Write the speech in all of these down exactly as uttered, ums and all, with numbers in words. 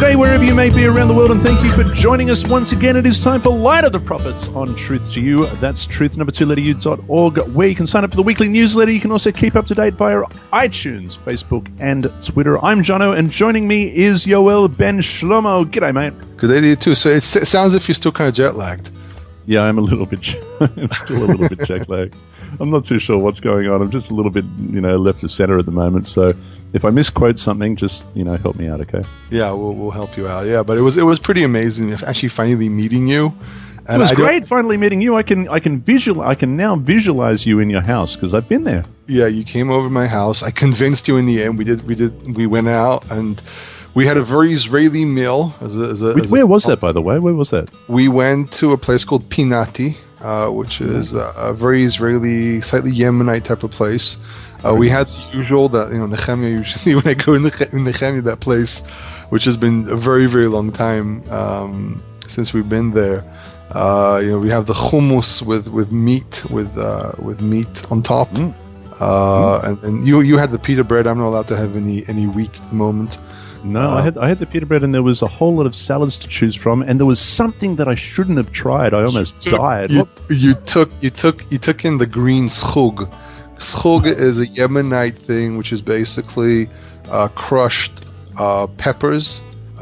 G'day wherever you may be around the world, and thank you for joining us once again. It is time for Light of the Prophets on Truth to You. That's truth number two letter u dot org, where you can sign up for the weekly newsletter. You can also keep up to date via iTunes, Facebook, and Twitter. I'm Jono, and joining me is Yoel Ben Shlomo. G'day, mate. Good day to you too. So it sounds as if you're still kind of jet lagged. Yeah, I'm a little bit. I'm still a little bit jet lagged. I'm not too sure what's going on. I'm just a little bit, you know, left of center at the moment. So if I misquote something, just, you know, help me out, okay? Yeah, we'll we'll help you out. Yeah, but it was it was pretty amazing actually finally meeting you. And it was I great finally meeting you. I can I can visual I can now visualize you in your house because I've been there. Yeah, you came over to my house. I convinced you in the end. We did we did we went out and we had a very Israeli meal. As a, as a, as Where a, was that, by the way? Where was that? We went to a place called Pinati, uh, which is a, a very Israeli, slightly Yemenite type of place. Uh, we had the usual that, you know, Nehemiah, usually when I go in Nehemiah, that place, which has been a very, very long time um, since we've been there. Uh, you know, we have the hummus with, with meat, with uh, with meat on top. Mm. Uh, mm. And, and you you had the pita bread. I'm not allowed to have any, any wheat at the moment. No, uh, I had I had the pita bread, and there was a whole lot of salads to choose from, and there was something that I shouldn't have tried. I almost you, died. You, you took you took you took in the green schug. Schug is a Yemenite thing, which is basically uh, crushed uh, peppers.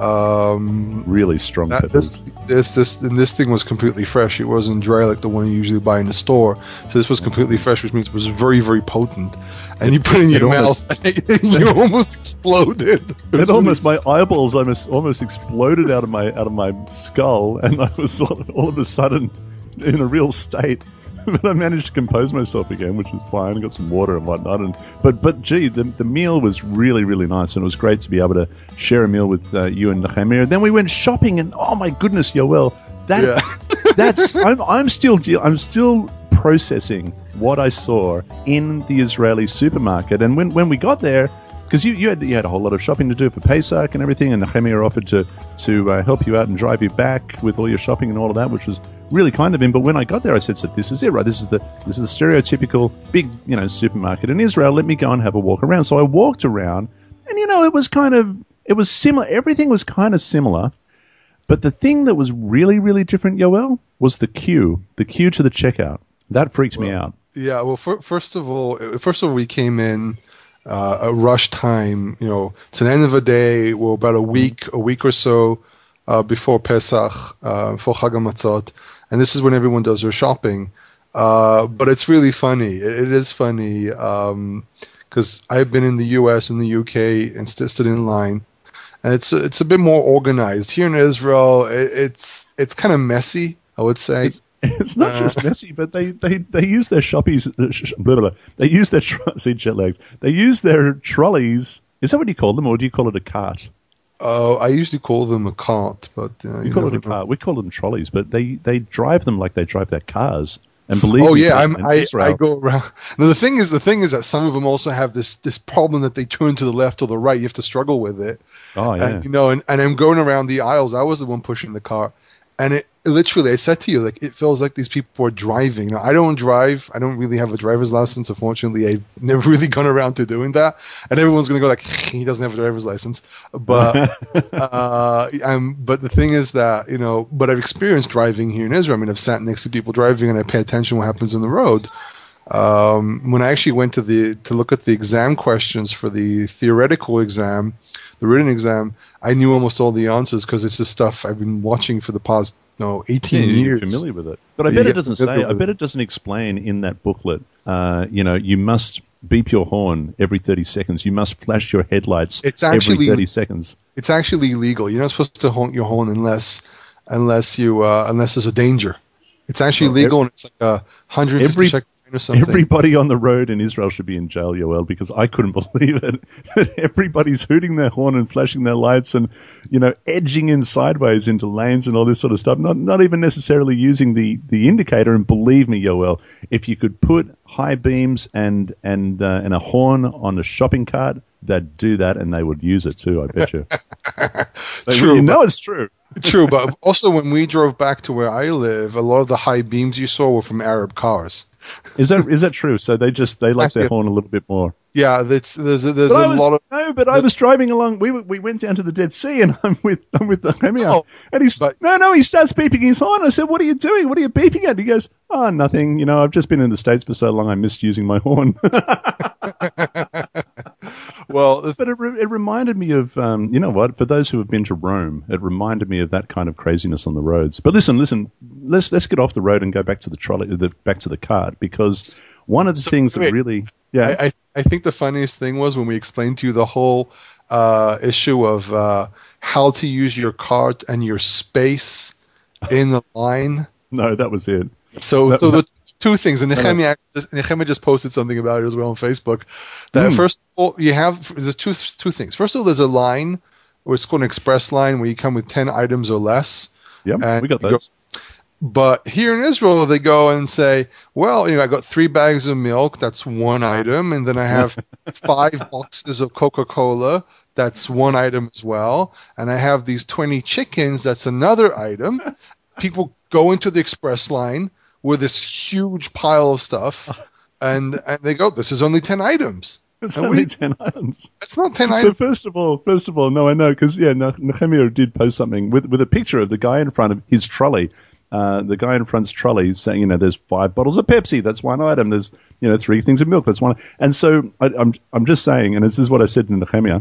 Um, really strong that, peppers. This, this this and this thing was completely fresh. It wasn't dry like the one you usually buy in the store. So this was completely fresh, which means it was very, very potent. And you put it in your mouth, almost, and you almost exploded. It, it almost my eyeballs almost almost exploded out of my out of my skull, and I was all, all of a sudden in a real state. But I managed to compose myself again, which was fine. I got some water and whatnot. And but but gee, the the meal was really really nice, and it was great to be able to share a meal with uh, you and Nehemiah. And then we went shopping, and oh my goodness, Yoel, that yeah. that's I'm I'm still deal I'm still processing what I saw in the Israeli supermarket. And when when we got there, because you, you had you had a whole lot of shopping to do for Pesach and everything, and Nehemiah offered to to uh, help you out and drive you back with all your shopping and all of that, which was really kind of him. But when I got there, I said, "So this is it, right? This is the this is the stereotypical big, you know, supermarket in Israel. Let me go and have a walk around." So I walked around, and you know, it was kind of it was similar. Everything was kind of similar, but the thing that was really really different, Yoel, was the queue, the queue to the checkout. That freaks well, me out. Yeah. Well, for, first of all, first of all, we came in uh, a rush time. You know, it's the end of the day. We're about a week, a week or so uh, before Pesach, uh, before Chag HaMatzot. And this is when everyone does their shopping. Uh, but it's really funny. It, it is funny because um, I've been in the U S and the U K and st- stood in line. And it's it's a bit more organized. Here in Israel, it, it's it's kind of messy, I would say. It's, it's not uh, just messy, but they, they, they use their shoppies. Blah, blah, blah. They use their tro- see jet lags. They use their trolleys. Is that what you call them, or do you call it a cart? Oh, uh, I usually call them a cart, but uh, you, you call it a know. cart. We call them trolleys, but they, they drive them like they drive their cars. And believe oh me, yeah, I'm, I Israel, I go around. Now the thing is, the thing is that some of them also have this this problem that they turn to the left or the right. You have to struggle with it. Oh yeah, and, you know, and, and I'm going around the aisles. I was the one pushing the car, and it literally, I said to you, like, it feels like these people are driving. Now, I don't drive. I don't really have a driver's license. Unfortunately, I've never really gone around to doing that. And everyone's going to go like, he doesn't have a driver's license. But, uh, I'm, but the thing is that, you know, but I've experienced driving here in Israel. I mean, I've sat next to people driving and I pay attention to what happens on the road. Um, when I actually went to the, to look at the exam questions for the theoretical exam, the written exam, I knew almost all the answers because it's the stuff I've been watching for the past no eighteen yeah, years. You're familiar with it, but I bet yeah, it doesn't say. I bet it doesn't explain in that booklet. Uh, you know, you must beep your horn every thirty seconds. You must flash your headlights it's actually, every thirty seconds. It's actually illegal. You're not supposed to honk your horn unless unless you uh, unless there's a danger. It's actually well, legal, every, and it's like a hundred and fifty seconds. Or something. Everybody on the road in Israel should be in jail, Yoel, because I couldn't believe it. Everybody's hooting their horn and flashing their lights and, you know, edging in sideways into lanes and all this sort of stuff. Not not even necessarily using the, the indicator. And believe me, Yoel, if you could put high beams and and uh, and a horn on a shopping cart, they'd do that and they would use it too. I bet you. True, you know it's true. True, but also when we drove back to where I live, a lot of the high beams you saw were from Arab cars. Is that is that true? So they just they like their horn a little bit more. Yeah, that's, there's a, there's But a I was, lot of no, but I was driving along. We we went down to the Dead Sea, and I'm with I'm with Nehemiah, Oh, and he's but- no no. He starts beeping his horn. I said, "What are you doing? What are you beeping at?" He goes, "Oh, nothing. You know, I've just been in the States for so long, I missed using my horn." well, But it, re- it reminded me of, um, you know what? For those who have been to Rome, it reminded me of that kind of craziness on the roads. But listen, listen. Let's let's get off the road and go back to the trolley, the, back to the cart, because one of the So, things that wait. really, yeah, I, I, I think the funniest thing was when we explained to you the whole uh, issue of uh, how to use your cart and your space in the line. no, that was it. So, That- so the two things, and no. Nehemiah, just, Nehemiah just posted something about it as well on Facebook. That Mm. first of all, you have there's two two things. First of all, there's a line, or it's called an express line, where you come with ten items or less. Yep, And we got you go- those. But here in Israel, they go and say, well, you know, I got three bags of milk, that's one item, and then I have five boxes of Coca-Cola, that's one item as well, and I have these twenty chickens, that's another item. People go into the express line with this huge pile of stuff, and and they go, this is only ten items. It's and only we- ten items. It's not ten So items. first of all, first of all, no, I know because yeah, Ne- Nehemiah did post something with with a picture of the guy in front of his trolley. Uh, the guy in front's trolley saying, you know, there's five bottles of Pepsi, that's one item. There's, you know, three things of milk, that's one. And so I, I'm I'm just saying, and this is what I said to Nehemiah.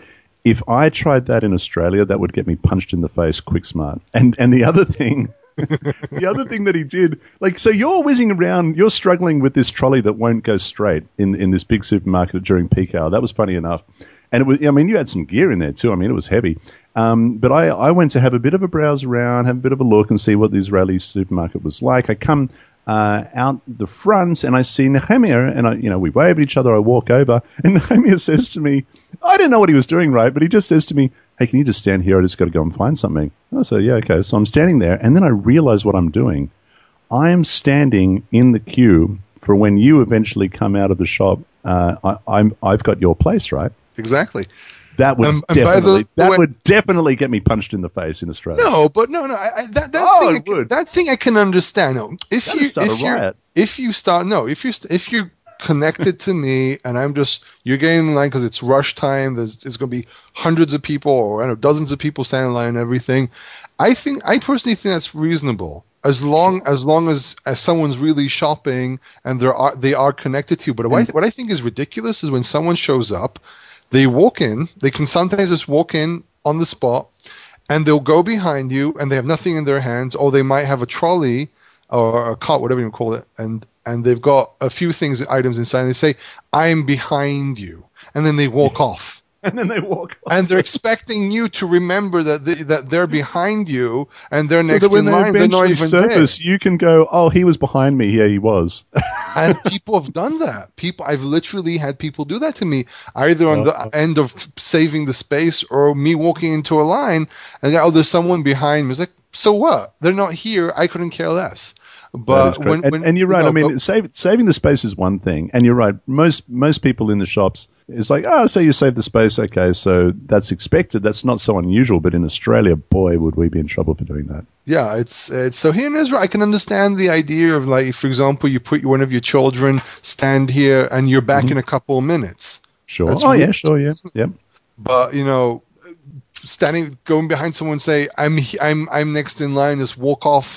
If I tried that in Australia, that would get me punched in the face quick smart. And and the other thing. The other thing that he did, like, so you're whizzing around, you're struggling with this trolley that won't go straight in, in this big supermarket during peak hour. That was funny enough. And it was, I mean, you had some gear in there too. I mean, it was heavy. Um, but I, I went to have a bit of a browse around, have a bit of a look and see what the Israeli supermarket was like. I come uh, out the front and I see Nehemiah and I, you know, we wave at each other. I walk over and Nehemiah says to me, I didn't know what he was doing, right? But he just says to me, hey, can you just stand here? I just got to go and find something. I say, yeah, okay. So I'm standing there and then I realize what I'm doing. I am standing in the queue for when you eventually come out of the shop. Uh, I, I'm, I've got your place, right? Exactly. That would Um, and by the definitely that way- would definitely get me punched in the face in Australia. No, but no, no. I, I, that that Oh, thing, it I can, would. that thing I can understand. No, if That'd you start a if you riot. if you start no, if you st- if you're connected to me and I'm just you're getting in line because it's rush time. There's there's going to be hundreds of people or I don't know dozens of people standing in line and everything. I think I personally think that's reasonable as long as long as as someone's really shopping and they are they are connected to you. But what I, what I think is ridiculous is when someone shows up. They walk in, they can sometimes just walk in on the spot, and they'll go behind you, and they have nothing in their hands, or they might have a trolley or a cart, whatever you call it, and, and they've got a few things, items inside, and they say, I'm behind you. And then they walk off. And then they walk off. And they're expecting you to remember that they, that they're behind you, and they're So next that when in they line, they're not eventually even there. surface, you can go, oh, he was behind me. Yeah, he was. And people have done that. People, I've literally had people do that to me, either on the end of saving the space or me walking into a line, and oh, there's someone behind me. It's like, so what? They're not here. I couldn't care less. That is But great. when, and, when and you're right. you know, I mean, but- save, saving the space is one thing, and you're right. Most most people in the shops, it's like, oh, so you save the space, okay, so that's expected. That's not so unusual. But in Australia, boy, would we be in trouble for doing that. yeah, it's it's so here in Israel, I can understand the idea of like, for example, you put one of your children stand here, and you're back in a couple of minutes. Sure. That's oh yeah, rude. sure, yeah, yep. But you know, standing, going behind someone, say, "I'm I'm I'm next in line," just walk off.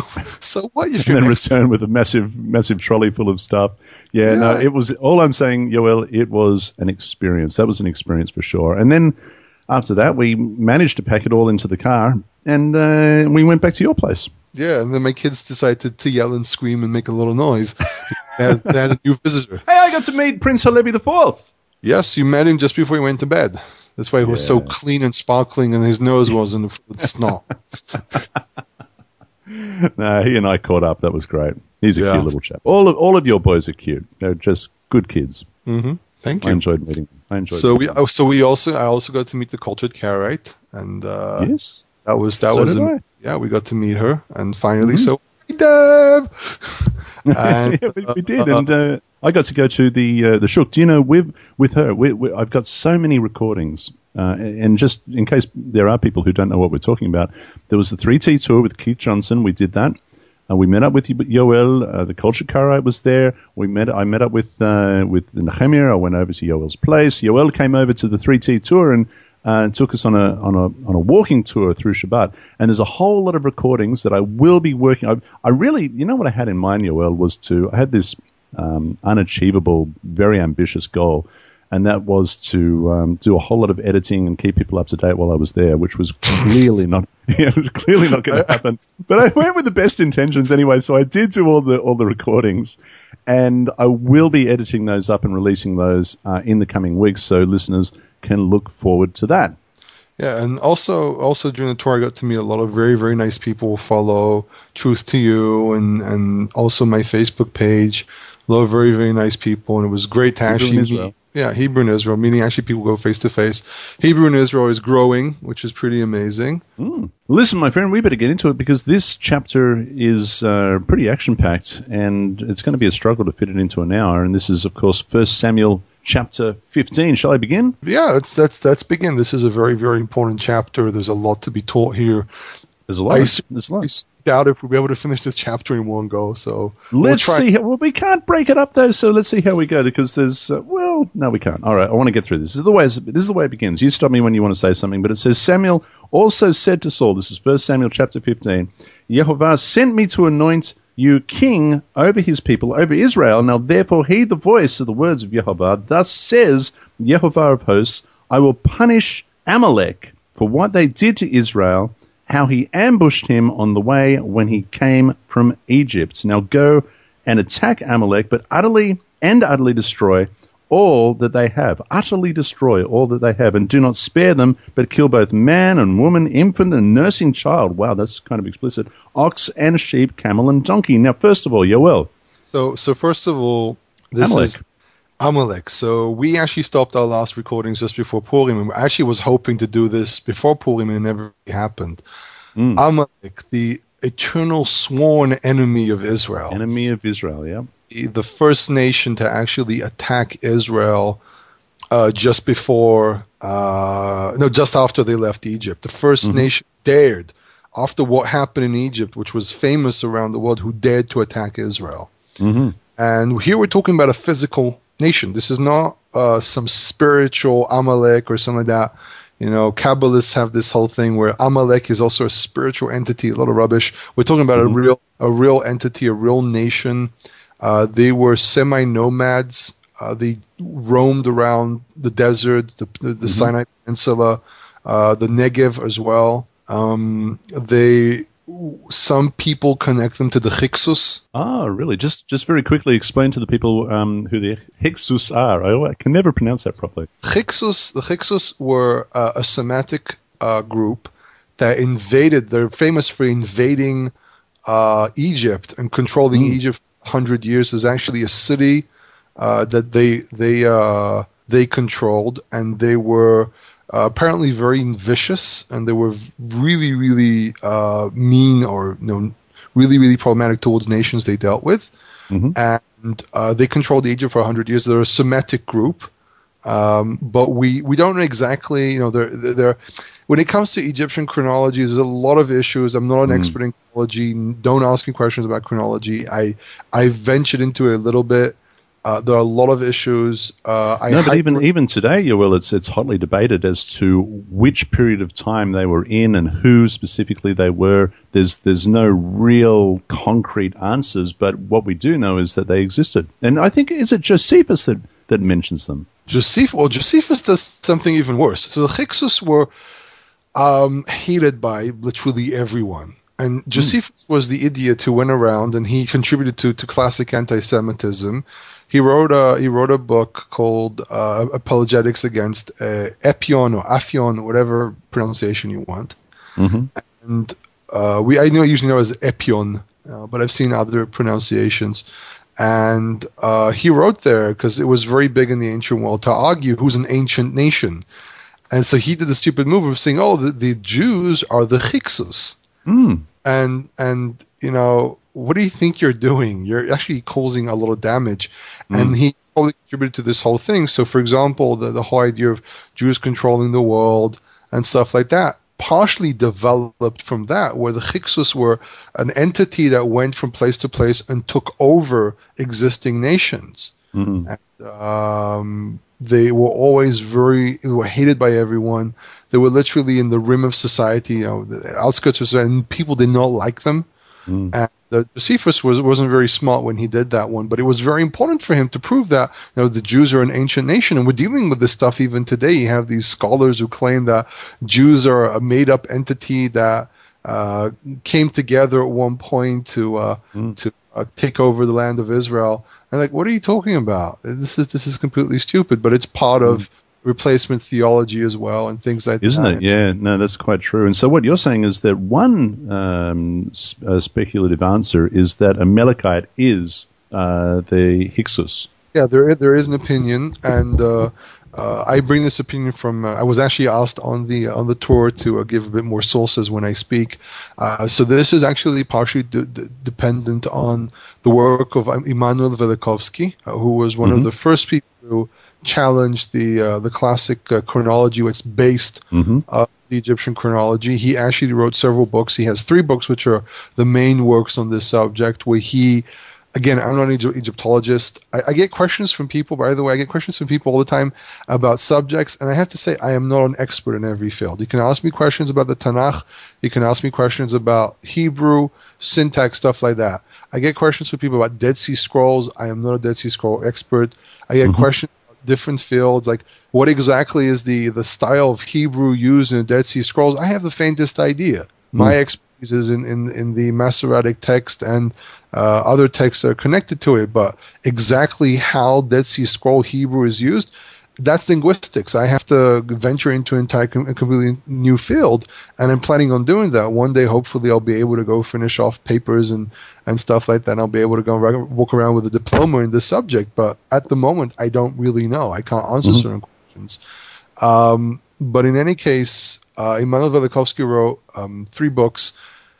So what? If And you're then next return with a massive, massive trolley full of stuff. Yeah, no, Yeah. it was, all I'm saying, Yoel, it was an experience. That was an experience for sure. And then after that, we managed to pack it all into the car and uh, we went back to your place. Yeah, and then my kids decided to yell and scream and make a little noise. they, had, they had a new visitor. Hey, I got to meet Prince Halebi the Fourth. Yes, you met him just before he went to bed. That's why he was so Yeah. clean and sparkling, and his nose wasn't full of snot. No, he and I caught up. That was great. He's a Yeah. cute little chap. All of all of your boys are cute. They're just good kids. hmm Thank I you. enjoyed meeting them. I enjoyed. So we, meeting them. oh, so we also, I also got to meet the cultured Karaite, and uh, yes. that was that So was, did am- I. yeah, we got to meet her, and finally, Mhm. so hey, Deb. And, yeah, we, we did, and uh, I got to go to the uh, the Shook. Do you know with with her? We, we, I've got so many recordings, uh, and just in case there are people who don't know what we're talking about, there was the three T tour with Keith Johnson. We did that. Uh, we met up with Yoel. Uh, the Culture Karite was there. We met. I met up with uh, with Nehemiah. I went over to Yoel's place. Yoel came over to the three T tour and uh, took us on a on a on a walking tour through Shabbat. And there's a whole lot of recordings that I will be working. I, I really, you know, what I had in mind, Yoel, was to. I had this um, unachievable, very ambitious goal. And that was to um, do a whole lot of editing and keep people up to date while I was there, which was clearly not, yeah, it was clearly not going to happen. But I went with the best intentions anyway, so I did do all the all the recordings, and I will be editing those up and releasing those uh, in the coming weeks, so listeners can look forward to that. Yeah, and also also during the tour, I got to meet a lot of very very nice people. Follow Truth to You, and and also my Facebook page. A lot of very very nice people, and it was great to actually meet. Yeah, Hebrew in Israel, meaning actually people go face to face. Hebrew in Israel is growing, which is pretty amazing. Mm. Listen, my friend, we better get into it because this chapter is uh, pretty action-packed, and it's going to be a struggle to fit it into an hour. And this is, of course, First Samuel chapter fifteen. Shall I begin? Yeah, let's let's let's begin. This is a very very important chapter. There's a lot to be taught here. There's a lot. I, There's a lot. I doubt if we'll be able to finish this chapter in one go. So let's we'll see. How, well, we can't break it up though. So let's see how we go because there's. Uh, well, no, we can't. All right, I want to get through this. This is the way. This is the way it begins. You stop me when you want to say something. But it says Samuel also said to Saul. This is First Samuel chapter fifteen. Yehovah sent me to anoint you king over his people, over Israel. Now therefore heed the voice of the words of Yehovah. Thus says Yehovah of hosts: I will punish Amalek for what they did to Israel, how he ambushed him on the way when he came from Egypt. Now go and attack Amalek, but utterly and utterly destroy all that they have. Utterly destroy all that they have, and do not spare them, but kill both man and woman, infant and nursing child. Wow, that's kind of explicit. Ox and sheep, camel and donkey. Now, first of all, Yoel. So, so first of all, this Amalek. is Amalek. So we actually stopped our last recordings just before Purim, and I actually was hoping to do this before Purim, and it never happened. Mm. Amalek, the eternal sworn enemy of Israel. Enemy of Israel, yeah. The first nation to actually attack Israel uh, just before, uh, no, just after they left Egypt. The first mm-hmm. nation dared, after what happened in Egypt, which was famous around the world, who dared to attack Israel. Mm-hmm. And here we're talking about a physical nation. This is not uh, some spiritual Amalek or something like that. You know, Kabbalists have this whole thing where Amalek is also a spiritual entity, a lot of rubbish. We're talking about mm-hmm. a real a real entity, a real nation. Uh, they were semi-nomads. Uh, they roamed around the desert, the, the, the mm-hmm. Sinai Peninsula, uh, the Negev as well. Um, they Some people connect them to the Hyksos. Ah, really? Just just very quickly explain to the people um, who the Hyksos are. I, I can never pronounce that properly. Hyksos, the Hyksos were uh, a Semitic uh, group that invaded. They're famous for invading uh, Egypt and controlling mm. Egypt for one hundred years. There's actually a city uh, that they they uh, they controlled, and they were Uh, apparently very vicious, and they were really, really uh, mean or you know, really, really problematic towards nations they dealt with. Mm-hmm. And uh, they controlled Egypt for one hundred years. They're a Semitic group, um, but we, we don't know exactly, you know, they're, they're, when it comes to Egyptian chronology, there's a lot of issues. I'm not an mm. expert in chronology. Don't ask me questions about chronology. I, I ventured into it a little bit. Uh, there are a lot of issues. Uh, I no, but even even today, Yoel, it's it's hotly debated as to which period of time they were in and who specifically they were. There's there's no real concrete answers, but what we do know is that they existed. And I think, is it Josephus that, that mentions them? Joseph, well, Josephus does something even worse. So the Hyksos were um, hated by literally everyone. And Josephus mm. was the idiot who went around and he contributed to, to classic anti-Semitism. He wrote a he wrote a book called uh, Apologetics Against uh, Epion or Aphion, whatever pronunciation you want. Mm-hmm. And uh, we I know I usually know it as Epion, uh, but I've seen other pronunciations. And uh, he wrote there because it was very big in the ancient world to argue who's an ancient nation. And so he did the stupid move of saying, "Oh, the, the Jews are the Hyksos." Mm. And and you know, what do you think you're doing? You're actually causing a lot of damage. Mm. And he probably contributed to this whole thing. So, for example, the, the whole idea of Jews controlling the world and stuff like that. partially developed from that, where the Hyksos were an entity that went from place to place and took over existing nations. Mm-hmm. And, um, they were always very they were hated by everyone. They were literally in the rim of society, you know, the outskirts of society, and people did not like them. Mm. And uh, Josephus was, wasn't very smart when he did that one, but it was very important for him to prove that, you know, the Jews are an ancient nation, and we're dealing with this stuff even today. You have these scholars who claim that Jews are a made-up entity that uh, came together at one point to uh, mm. to uh, take over the land of Israel. And like, what are you talking about? This is this is completely stupid, but it's part mm. of replacement theology as well and things like Isn't that. Isn't it? Yeah, no, that's quite true. And so what you're saying is that one um, sp- uh, speculative answer is that Amalekite is uh, the Hyksos. Yeah, there there is an opinion, and uh, uh, I bring this opinion from. Uh, I was actually asked on the on the tour to uh, give a bit more sources when I speak. Uh, so this is actually partially de- de- dependent on the work of Immanuel Velikovsky, uh, who was one mm-hmm. of the first people who challenged the uh, the classic uh, chronology, which is based mm-hmm. uh, the Egyptian chronology. He actually wrote several books. He has three books, which are the main works on this subject, where he. Again, I'm not an Egypt- Egyptologist. I, I get questions from people, by the way, I get questions from people all the time about subjects, and I have to say I am not an expert in every field. You can ask me questions about the Tanakh, you can ask me questions about Hebrew, syntax, stuff like that. I get questions from people about Dead Sea Scrolls. I am not a Dead Sea Scroll expert. I get mm-hmm. questions about different fields, like what exactly is the, the style of Hebrew used in the Dead Sea Scrolls. I have the faintest idea. My mm. expertise is in, in, in the Masoretic text and uh, other texts that are connected to it, but exactly how Dead Sea Scroll Hebrew is used, that's linguistics. I have to venture into an entire com- completely new field, and I'm planning on doing that. One day, hopefully, I'll be able to go finish off papers and, and stuff like that, and I'll be able to go ra- walk around with a diploma in this subject, but at the moment, I don't really know. I can't answer mm-hmm. certain questions. Um, but in any case, uh, Immanuel Velikovsky wrote um, three books.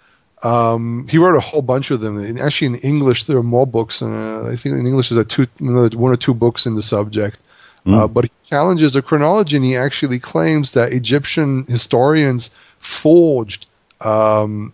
Um, he wrote a whole bunch of them. And actually, in English, there are more books. Uh, I think in English, there's a two, one or two books in the subject. Mm. Uh, but he challenges the chronology, and he actually claims that Egyptian historians forged um,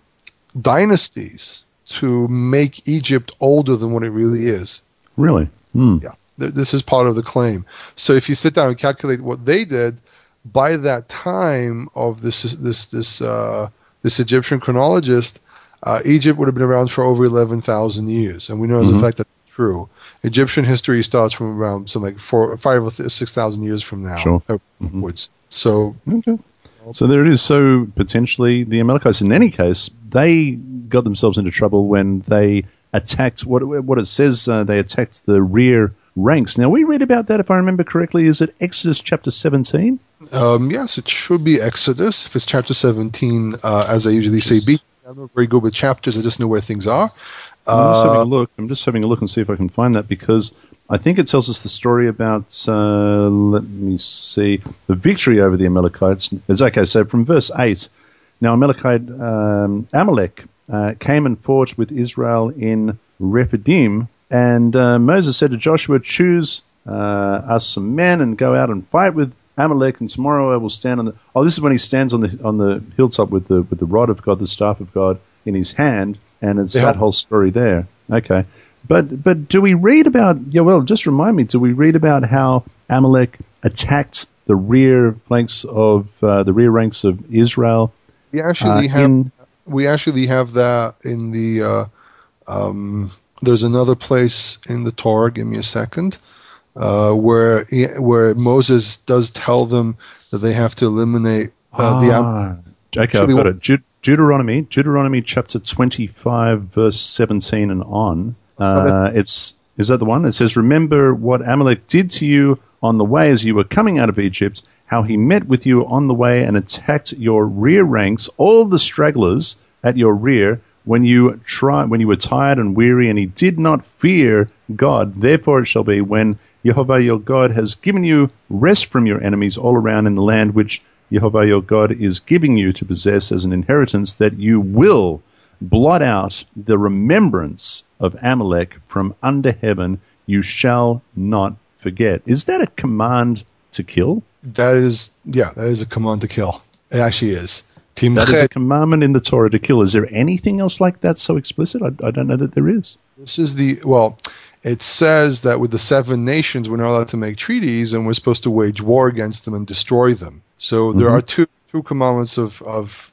dynasties to make Egypt older than what it really is. Really? Mm. Yeah. Th- this is part of the claim. So if you sit down and calculate what they did, by that time of this this this uh, this Egyptian chronologist, uh, Egypt would have been around for over eleven thousand years, and we know as mm-hmm. a fact that's true. Egyptian history starts from around something like four, five or six thousand years from now. Sure. Upwards. Mm-hmm. So, okay. So there it is. So potentially the Amalekites, in any case, they got themselves into trouble when they attacked what what it says. Uh, they attacked the rear ranks. Now we read about that, if I remember correctly. Is it Exodus chapter seventeen? Um, yes, it should be Exodus. If it's chapter seventeen, uh, as I usually say, be I'm not very good with chapters. I just know where things are. I'm just having a look. I'm just having a look and see if I can find that, because I think it tells us the story about, uh, let me see, the victory over the Amalekites. It's okay, so from verse eight, now Amalekite, um, Amalek uh, came and fought with Israel in Rephidim, and uh, Moses said to Joshua, choose uh, us some men and go out and fight with Amalek, and tomorrow I will stand on the... Oh, this is when he stands on the on the hilltop with the with the rod of God, the staff of God in his hand, and it's yeah. that whole story there. Okay. But but do we read about... Yeah, well, just remind me, do we read about how Amalek attacked the rear flanks of... Uh, the rear ranks of Israel? We actually uh, have... In, we actually have that in the... Uh, um, there's another place in the Torah, give me a second, uh, where he, where Moses does tell them that they have to eliminate uh, ah, the... Am- okay, I've got it. De- Deuteronomy, Deuteronomy chapter twenty-five, verse seventeen and on. Uh, it's is that the one? It says, remember what Amalek did to you on the way as you were coming out of Egypt, how he met with you on the way and attacked your rear ranks, all the stragglers at your rear, when you try, when you were tired and weary, and he did not fear God. Therefore it shall be, when Jehovah your God has given you rest from your enemies all around in the land which Jehovah your God is giving you to possess as an inheritance, that you will blot out the remembrance of Amalek from under heaven. You shall not forget. Is that a command to kill? That is, yeah, that is a command to kill. It actually is. That is a commandment in the Torah to kill. Is there anything else like that so explicit? I, I don't know that there is. This is the, well, it says that with the seven nations, we're not allowed to make treaties, and we're supposed to wage war against them and destroy them. So there mm-hmm. are two two commandments of, of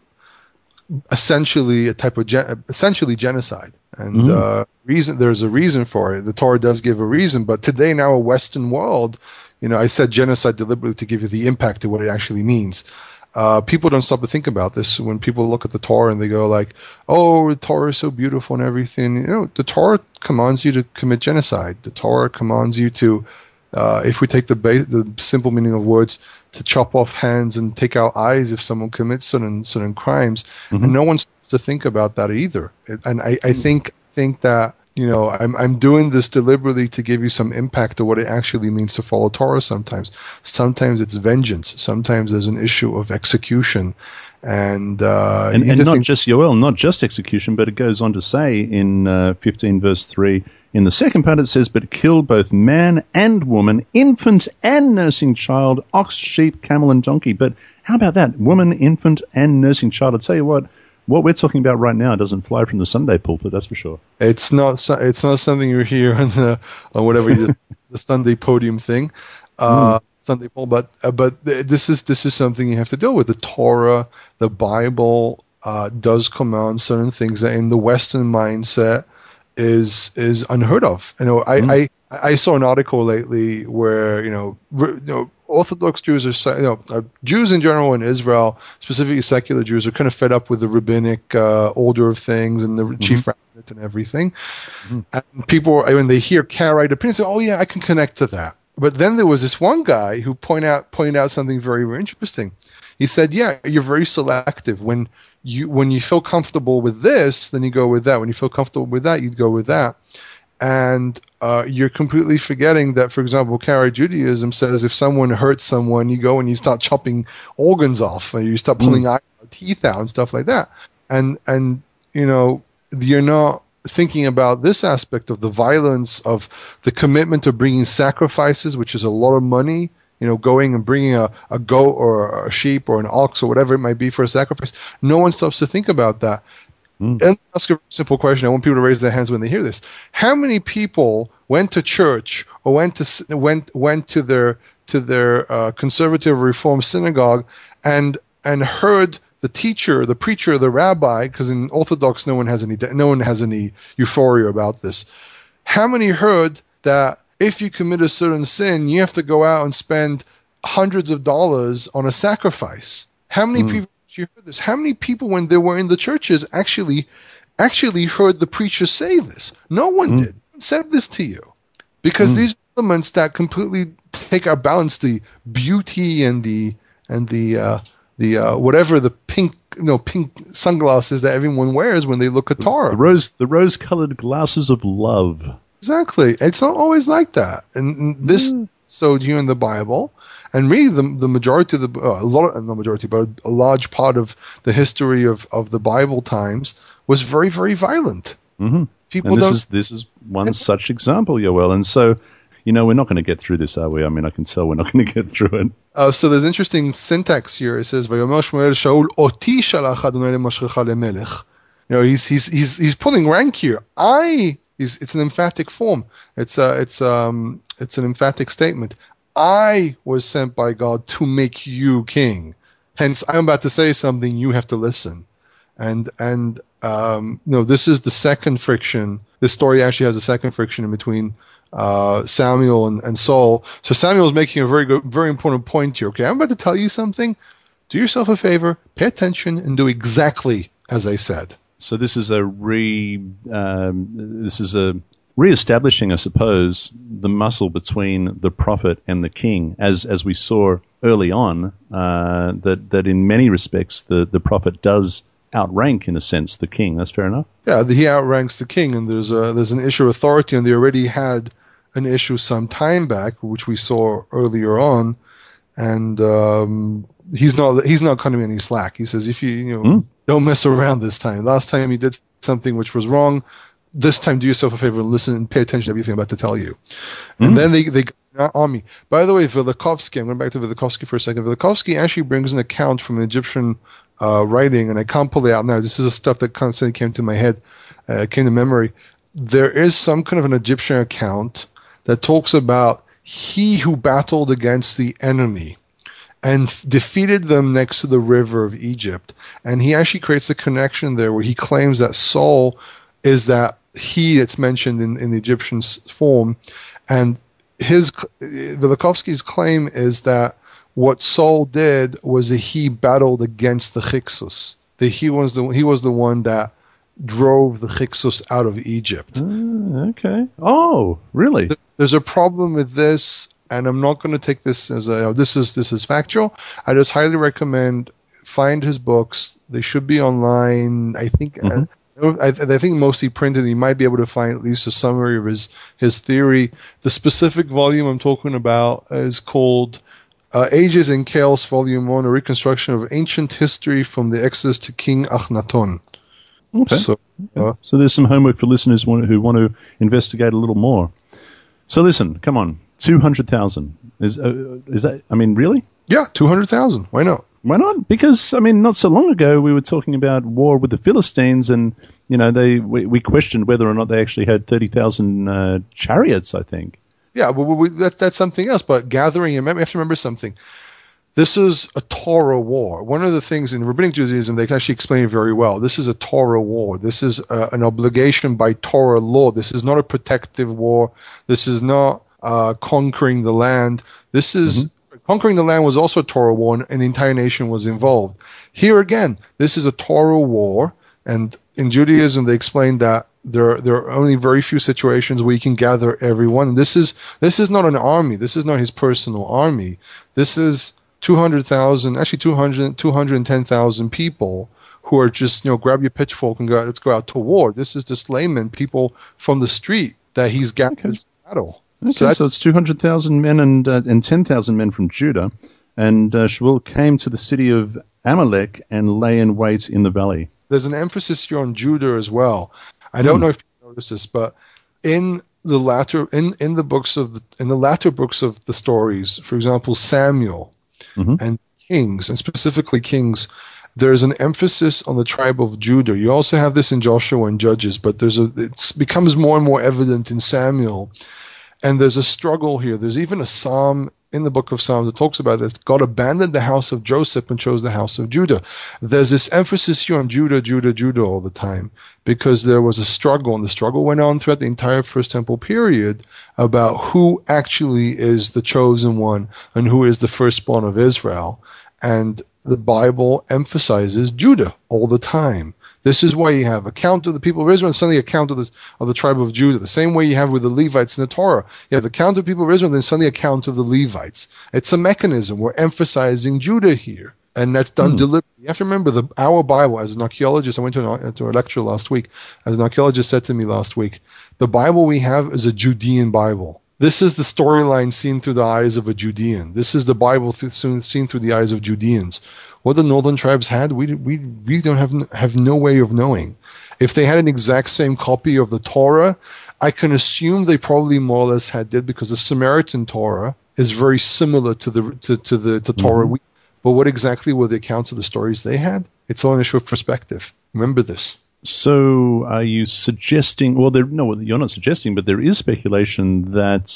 essentially a type of gen, essentially genocide, and mm-hmm. uh, reason there's a reason for it. The Torah does give a reason, but today in our Western world, you know, I said genocide deliberately to give you the impact of what it actually means. Uh, people don't stop to think about this when people look at the Torah and they go like, "Oh, the Torah is so beautiful and everything." You know, the Torah commands you to commit genocide. The Torah commands you to, uh, if we take the ba- the simple meaning of words, to chop off hands and take out eyes if someone commits certain certain crimes. Mm-hmm. And no one stops to think about that either. And I, I think think that. You know, I'm I'm doing this deliberately to give you some impact to what it actually means to follow Torah sometimes. Sometimes it's vengeance. Sometimes there's an issue of execution. And uh, and, and not think- just, Yoel, not just execution, but it goes on to say in uh, fifteen verse three, in the second part it says, but kill both man and woman, infant and nursing child, ox, sheep, camel, and donkey. But how about that? Woman, infant, and nursing child. I'll tell you what. What we're talking about right now doesn't fly from the Sunday pulpit, that's for sure. It's not. It's not something you hear on the on whatever you, the Sunday podium thing, uh, mm. Sunday poll. But uh, but this is this is something you have to deal with. The Torah, the Bible, uh, does command certain things that in the Western mindset is is unheard of. You know, I mm. I, I saw an article lately where you know you know. Orthodox Jews are, you know, uh, Jews in general in Israel, specifically secular Jews, are kind of fed up with the rabbinic uh, order of things and the mm-hmm. chief rabbinate and everything. Mm-hmm. And people, when they hear Karaite opinions, say, "Oh yeah, I can connect to that." But then there was this one guy who point out pointed out something very, very interesting. He said, "Yeah, you're very selective. When you when you feel comfortable with this, then you go with that. When you feel comfortable with that, you go with that." And uh, you're completely forgetting that, for example, Karaite Judaism says if someone hurts someone, you go and you start chopping organs off, and you start pulling mm. teeth out and stuff like that. And and you know you're not thinking about this aspect of the violence of the commitment of bringing sacrifices, which is a lot of money. You know, going and bringing a, a goat or a sheep or an ox or whatever it might be for a sacrifice. No one stops to think about that. Mm. And ask a simple question. I want people to raise their hands when they hear this. How many people went to church or went to went went to their to their uh, conservative reform synagogue and and heard the teacher, the preacher, the rabbi? Because in Orthodox, no one has any no one has any euphoria about this. How many heard that if you commit a certain sin, you have to go out and spend hundreds of dollars on a sacrifice? How many mm. people? You heard this? How many people, when they were in the churches, actually actually heard the preacher say this? No one mm. did. No one said this to you. Because mm. these elements that completely take our balance, the beauty and the and the uh, the uh, whatever the pink you know pink sunglasses that everyone wears when they look at Torah. The rose the rose colored glasses of love. Exactly. It's not always like that. And, and this mm. so here in the Bible. And really, the the majority of the uh, a lot, not majority, but a large part of the history of, of the Bible times was very, very violent. Mm-hmm. People and this don't, is this is one and, such example, Yoel. And so, you know, we're not going to get through this, are we? I mean, I can tell we're not going to get through it. Uh, so there's interesting syntax here. It says, "Vayomer Shmuel Shaul oti shalach Adonai lemashchecha lemelech." You know, he's he's he's he's pulling rank here. I, he's, it's an emphatic form. It's uh, it's um, it's an emphatic statement. I was sent by God to make you king. Hence, I'm about to say something, you have to listen. And, and um, you know, this is the second friction. This story actually has a second friction in between uh, Samuel and, and Saul. So Samuel is making a very good, very important point here. Okay, I'm about to tell you something. Do yourself a favor, pay attention, and do exactly as I said. So this is a re, um, this is a, reestablishing, I suppose, the muscle between the prophet and the king, as as we saw early on, uh, that that in many respects the, the prophet does outrank, in a sense, the king. That's fair enough. Yeah, he outranks the king, and there's a there's an issue of authority, and they already had an issue some time back, which we saw earlier on, and um, he's not he's not cutting any slack. He says, if you you know mm. don't mess around this time. Last time you did something which was wrong. This time, do yourself a favor and listen and pay attention to everything I'm about to tell you. And mm. then they they go on me. By the way, Velikovsky, I'm going back to Velikovsky for a second. Velikovsky actually brings an account from an Egyptian uh, writing, and I can't pull it out now. This is the stuff that constantly came to my head, uh, came to memory. There is some kind of an Egyptian account that talks about he who battled against the enemy and f- defeated them next to the river of Egypt. And he actually creates a connection there where he claims that Saul is that he that's mentioned in, in the Egyptian s- form. And his Velikovsky's claim is that what Saul did was that he battled against the Hyksos. That he was the he was the one that drove the Hyksos out of Egypt. Uh, okay. Oh, really? There's a problem with this, and I'm not going to take this as a oh, this is this is factual. I just highly recommend find his books. They should be online. I think Mm-hmm. uh, I, I think mostly printed. You might be able to find at least a summary of his his theory. The specific volume I'm talking about is called uh, "Ages in Chaos, Volume One: A Reconstruction of Ancient History from the Exodus to King Akhenaton." Okay. So, uh, So there's some homework for listeners who want- who want to investigate a little more. So listen, come on, two hundred thousand is uh, is that? I mean, really? yeah, two hundred thousand. Why not? Why not? Because I mean, not so long ago we were talking about war with the Philistines, and you know, they we, we questioned whether or not they actually had thirty thousand uh, chariots. I think. Yeah, well, we, that, that's something else. But gathering, you have to remember something. This is a Torah war. One of the things in Rabbinic Judaism, they can actually explain it very well. This is a Torah war. This is uh, an obligation by Torah law. This is not a protective war. This is not uh, conquering the land. This is mm-hmm. conquering the land was also a Torah war, and, and the entire nation was involved. Here again, this is a Torah war, and in Judaism, they explain that there there are only very few situations where you can gather everyone. This is this is not an army. This is not his personal army. This is two hundred thousand, actually two hundred, two hundred ten thousand people who are just, you know, grab your pitchfork and go, let's go out to war. This is just laymen, people from the street that he's gathered okay. for battle. Okay, so, so it's two hundred thousand men and uh, and ten thousand men from Judah. And uh, Shaul came to the city of Amalek and lay in wait in the valley. There's an emphasis here on Judah as well. I don't mm. know if you noticed this, but in the latter, in, in the books of the, in the latter books of the stories, for example, Samuel, Mm-hmm. and Kings, and specifically Kings, there's an emphasis on the tribe of Judah. You also have this in Joshua and Judges, but there's a it becomes more and more evident in Samuel. And there's a struggle here. There's even a psalm in the book of Psalms that talks about this. God abandoned the house of Joseph and chose the house of Judah. There's this emphasis here on Judah, Judah, Judah all the time because there was a struggle, and the struggle went on throughout the entire First Temple period about who actually is the chosen one and who is the firstborn of Israel. And the Bible emphasizes Judah all the time. This is why you have a count of the people of Israel and suddenly a count of the, of the tribe of Judah. The same way you have with the Levites in the Torah. You have the count of the people of Israel and then suddenly a count of the Levites. It's a mechanism. We're emphasizing Judah here. And that's done hmm. deliberately. You have to remember, the, our Bible, as an archaeologist, I went to, an, to a lecture last week, as an archaeologist said to me last week, the Bible we have is a Judean Bible. This is the storyline seen through the eyes of a Judean. This is the Bible th- seen through the eyes of Judeans. What the northern tribes had, we we really don't have have no way of knowing. If they had an exact same copy of the Torah, I can assume they probably more or less had did because the Samaritan Torah is very similar to the to, to the to Torah. Mm-hmm. We, but what exactly were the accounts of the stories they had? It's all an issue of perspective. Remember this. So, are you suggesting? Well, there, no, you're not suggesting, but there is speculation that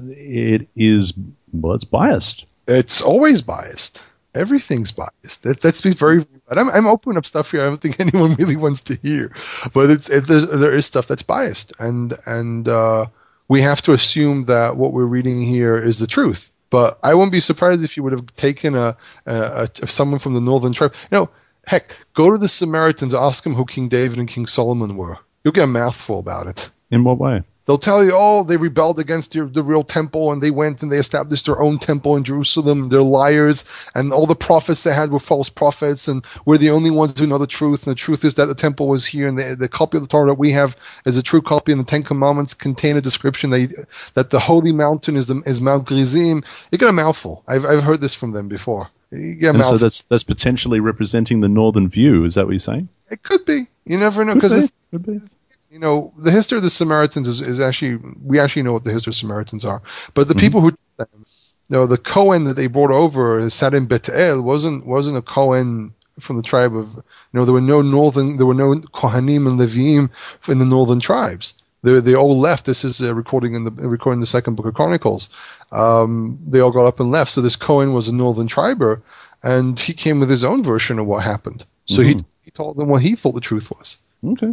it is well, it's biased. It's always biased. Everything's biased. That, let's be very. I'm, I'm opening up stuff here I don't think anyone really wants to hear, but it's it, there is stuff that's biased, and and uh, we have to assume that what we're reading here is the truth. But I wouldn't be surprised if you would have taken a, a, a someone from the northern tribe. You know, heck, go to the Samaritans, ask them who King David and King Solomon were. You'll get a mouthful about it. In what way? They'll tell you, oh, they rebelled against the, the real temple, and they went and they established their own temple in Jerusalem. They're liars, and all the prophets they had were false prophets, and we're the only ones who know the truth. And the truth is that the temple was here, and the, the copy of the Torah that we have is a true copy, and the Ten Commandments contain a description that, that the holy mountain is, the, is Mount Gerizim. You get a mouthful. I've, I've heard this from them before. You get a and mouthful. So that's that's potentially representing the northern view. Is that what you're saying? It could be. You never know. Could be. Could be. You know, the history of the Samaritans is, is actually, we actually know what the history of Samaritans are. But the mm-hmm. people who, you know, the Cohen that they brought over, Sadim Bet El, wasn't, wasn't a Cohen from the tribe of, you know, there were no northern, there were no Kohanim and Leviim in the northern tribes. They they all left. This is a recording in the recording the second book of Chronicles. Um, they all got up and left. So this Cohen was a northern triber, and he came with his own version of what happened. So mm-hmm. he he told them what he thought the truth was. Okay.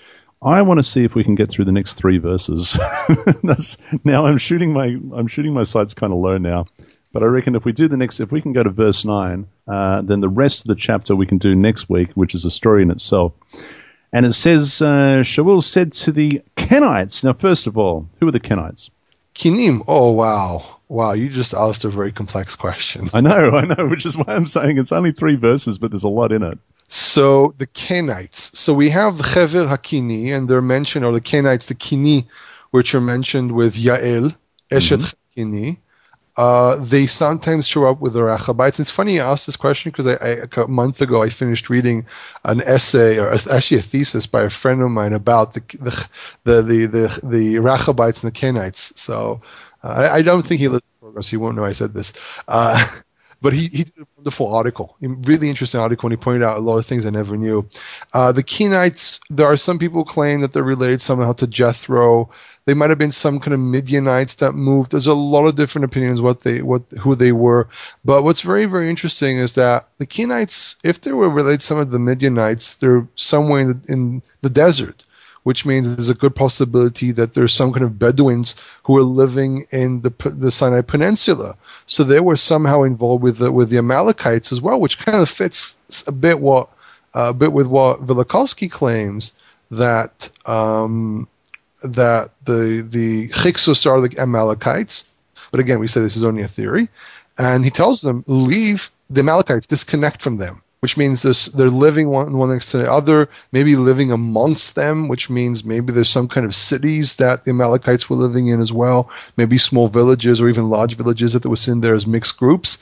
I want to see if we can get through the next three verses. That's, now I'm shooting my I'm shooting my sights kind of low now, but I reckon if we do the next, if we can go to verse nine, uh, then the rest of the chapter we can do next week, which is a story in itself. And it says, uh, Shaul said to the Kenites. Now, first of all, who are the Kenites? Kinim. Oh wow, wow! You just asked a very complex question. I know, I know, which is why I'm saying it's only three verses, but there's a lot in it. So the Kenites. So we have the Chever HaKini, and they're mentioned, or the Kenites, the Kini, which are mentioned with Yael, Eshet mm-hmm. Kini. Uh, they sometimes show up with the Rechabites. It's funny you asked this question because I, I, a month ago I finished reading an essay, or actually a thesis by a friend of mine about the the the the the, the Rechabites and the Kenites. So uh, I, I don't think he listened to progress. He won't know I said this. Uh, But he, he did a wonderful article, a really interesting article, and he pointed out a lot of things I never knew. Uh, the Kenites, there are some people who claim that they're related somehow to Jethro. They might have been some kind of Midianites that moved. There's a lot of different opinions what they, what, who they were. But what's very, very interesting is that the Kenites, if they were related to some of the Midianites, they're somewhere in the, in the desert, which means there's a good possibility that there's some kind of Bedouins who are living in the the Sinai Peninsula. So they were somehow involved with the, with the Amalekites as well, which kind of fits a bit what uh, a bit with what Velikovsky claims, that um, that the the Hyksos are the Amalekites. But again, we say this is only a theory, and he tells them leave the Amalekites, disconnect from them. Which means they're living one, one next to the other, maybe living amongst them, which means maybe there's some kind of cities that the Amalekites were living in as well, maybe small villages or even large villages that were seen there as mixed groups,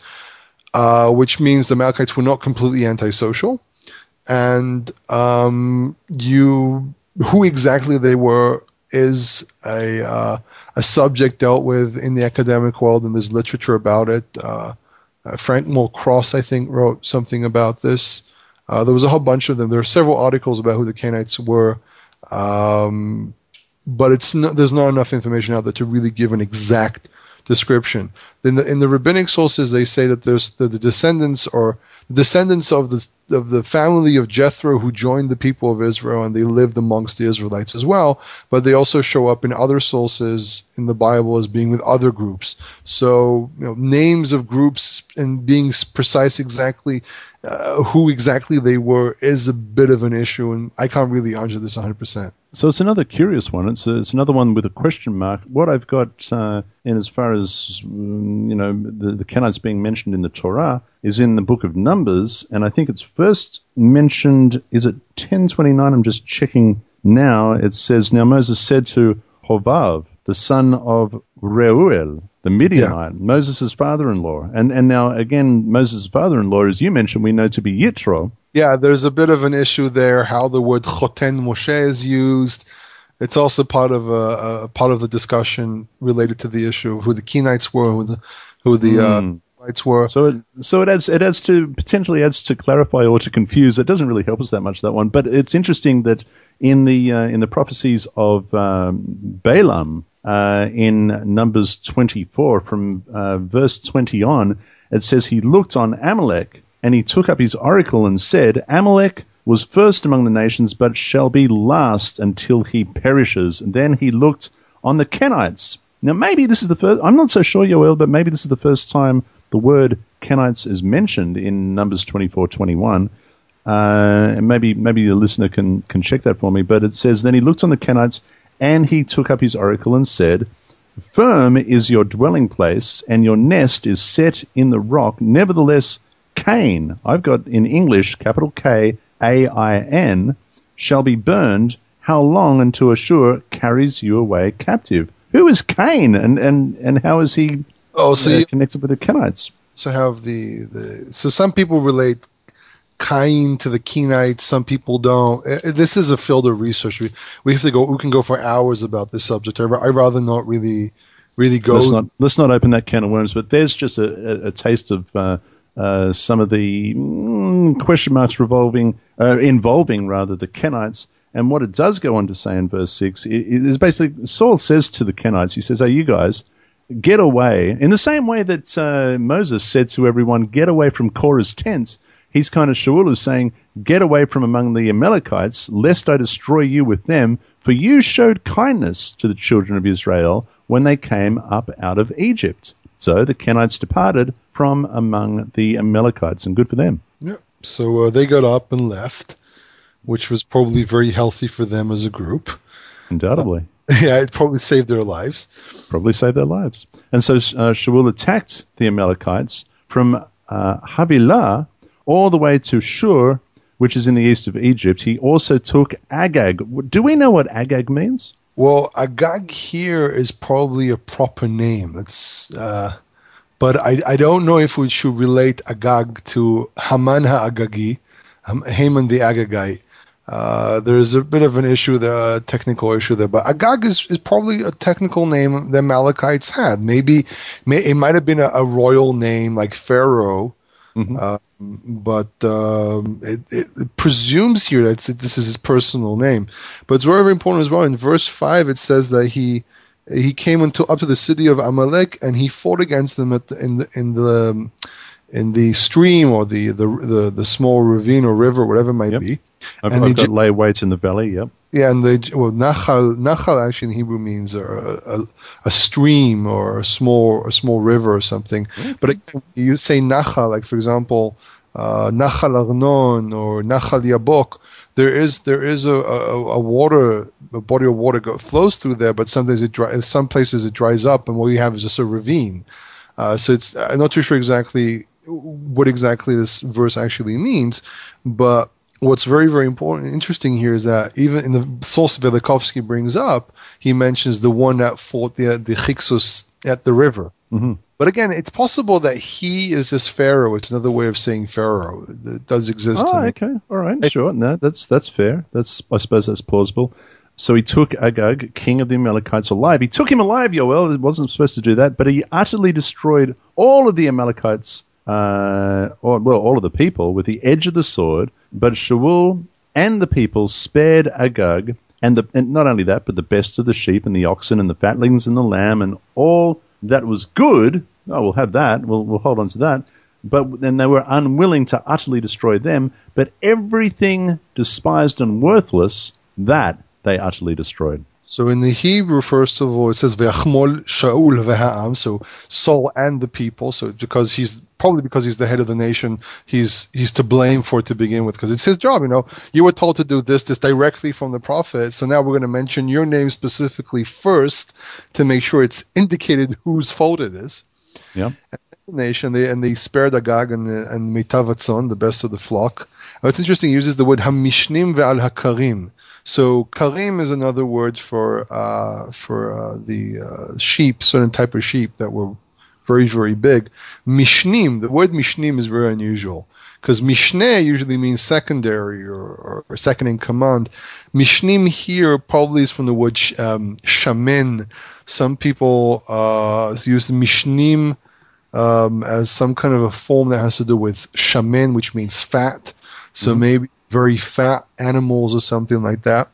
uh, which means the Amalekites were not completely antisocial. And um, you, who exactly they were is a, uh, a subject dealt with in the academic world, and there's literature about it. Uh, Uh, Frank Mulcross, I think, wrote something about this. Uh, there was a whole bunch of them. There are several articles about who the Kenites were, um, but it's no, there's not enough information out there to really give an exact description. In the, in the rabbinic sources, they say that there's the, the descendants or descendants of the of the family of Jethro who joined the people of Israel, and they lived amongst the Israelites as well. But they also show up in other sources in the Bible as being with other groups. So, you know, names of groups and being precise exactly uh, who exactly they were is a bit of an issue, and I can't really answer this one hundred percent. So it's another curious one. It's a, it's another one with a question mark. What I've got uh, in as far as, you know, the, the Kenites being mentioned in the Torah is in the book of Numbers, and I think it's first mentioned, is it ten twenty-nine? I'm just checking now. It says, now Moses said to Hovav, the son of Reuel, the Midianite, yeah. Moses' father-in-law. And, and now, again, Moses' father-in-law, as you mentioned, we know to be Yitro. Yeah, there's a bit of an issue there, how the word Choten Moshe is used. It's also part of a, a part of the discussion related to the issue of who the Kenites were, who the who the mm. uh, Lights were. So it so it adds it adds to potentially adds to clarify or to confuse. It doesn't really help us that much, that one, but it's interesting that in the uh, in the prophecies of um, Balaam uh, in Numbers twenty-four from uh, verse twenty on, it says he looked on Amalek. And he took up his oracle and said, Amalek was first among the nations, but shall be last until he perishes. And then he looked on the Kenites. Now, maybe this is the first, I'm not so sure, Yoel, but maybe this is the first time the word Kenites is mentioned in Numbers twenty-four twenty-one. Uh, and maybe maybe the listener can, can check that for me. But it says, then he looked on the Kenites, and he took up his oracle and said, firm is your dwelling place, and your nest is set in the rock. Nevertheless, Cain, I've got in English, capital K, A I N, shall be burned. How long until Ashur carries you away captive? Who is Cain, and, and, and how is he oh, so uh, you, connected with the Kenites? So have the, the so some people relate Cain to the Kenites, some people don't. This is a field of research. We, we have to go. We can go for hours about this subject. I I'd rather not really, really go. Let's not let's not open that can of worms. But there's just a, a, a taste of. Uh, uh, some of the mm, question marks revolving, uh, involving rather the Kenites. And what it does go on to say in verse six is basically Saul says to the Kenites, he says, "Hey, you guys, get away." In the same way that uh, Moses said to everyone, "Get away from Korah's tent," he's kind of Shaul is saying, "Get away from among the Amalekites, lest I destroy you with them, for you showed kindness to the children of Israel when they came up out of Egypt." So the Kenites departed from among the Amalekites, and good for them. Yeah. So uh, they got up and left, which was probably very healthy for them as a group. Undoubtedly. Uh, yeah, it probably saved their lives. Probably saved their lives. And so uh, Shaul attacked the Amalekites from uh, Havilah all the way to Shur, which is in the east of Egypt. He also took Agag. Do we know what Agag means? Well, Agag here is probably a proper name. It's, uh, but I, I don't know if we should relate Agag to Haman ha-Agagi, Haman the Agagite. Uh, there's a bit of an issue there, a technical issue there, but Agag is, is probably a technical name the Amalekites had. Maybe may, it might have been a, a royal name like Pharaoh, mm-hmm. uh, but um, it, it, it presumes here that it, this is his personal name. But it's very, very important as well. In verse five, it says that he he came into, up to the city of Amalek and he fought against them at the, in the in the in the stream or the the the, the small ravine or river, whatever it might yep. be. I've, and I've got lay weights in the valley, yep. Yeah, and the well, nachal, nachal actually in Hebrew means a, a, a stream or a small a small river or something. Mm-hmm. But again, you say nachal, like for example, uh, nachal Arnon or nachal Yabok. There is there is a, a, a water a body of water go, flows through there, but sometimes it dry, some places it dries up, and what you have is just a ravine. Uh, so it's I'm not too sure exactly what exactly this verse actually means, but what's very, very important and interesting here is that even in the source Velikovsky brings up, he mentions the one that fought the the Hyksos at the river. Mm-hmm. But again, it's possible that he is this Pharaoh. It's another way of saying Pharaoh. It does exist. Oh, okay. All right. Sure. No, that's that's fair. That's I suppose that's plausible. So he took Agag, king of the Amalekites, alive. He took him alive, Yoel. He wasn't supposed to do that, but he utterly destroyed all of the Amalekites, uh, or, well, all of the people with the edge of the sword. But Shaul and the people spared Agag, and, the, and not only that, but the best of the sheep and the oxen and the fatlings and the lamb and all that was good. Oh, we'll have that. We'll, we'll hold on to that. But then they were unwilling to utterly destroy them. But everything despised and worthless, that they utterly destroyed. So in the Hebrew, first of all, it says Ve'achmol Shaul ve'ha'am, so Saul and the people. So because he's probably because he's the head of the nation, he's he's to blame for it to begin with, because it's his job. You know, you were told to do this, this directly from the prophet. So now we're going to mention your name specifically first to make sure it's indicated whose fault it is. Yeah. And the nation, they and they spared Agag and the, and Mitavatzon, the best of the flock. What's interesting, he uses the word Hamishnim ve'al hakarim. So karim is another word for uh, for uh, the uh, sheep, certain type of sheep that were very, very big. Mishnim, the word mishnim is very unusual because mishneh usually means secondary or, or, or second in command. Mishnim here probably is from the word sh- um, shamen. Some people uh, use mishnim um, as some kind of a form that has to do with shamen, which means fat. So mm-hmm. maybe very fat animals or something like that,